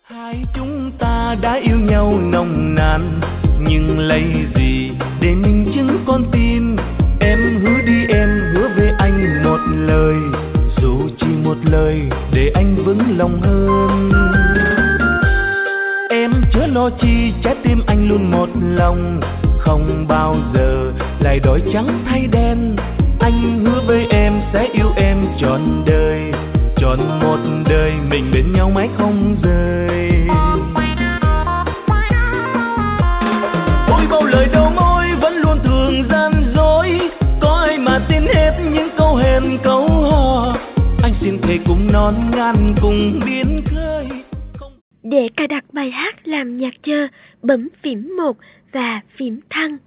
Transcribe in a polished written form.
Hai chúng ta đã yêu nhau nồng nàn, nhưng lấy gì để minh chứng con tim? Em hứa đi, em hứa với anh một lời, dù chỉ một lời để anh vững lòng hơn. Em chớ lo chi, trái tim anh luôn một lòng, không bao giờ lại đổi trắng thay đen. Anh hứa với em sẽ yêu em trọn đời, trọn một đời mình bên nhau mãi không rời. Ôi bao lời đầu môi vẫn luôn thường gian dối, có ai mà tin hết những câu hẹn câu hò. Anh xin thề cùng non ngàn cùng biến khơi. Để cài đặt bài hát làm nhạc chờ, bấm phím 1 và phím thăng.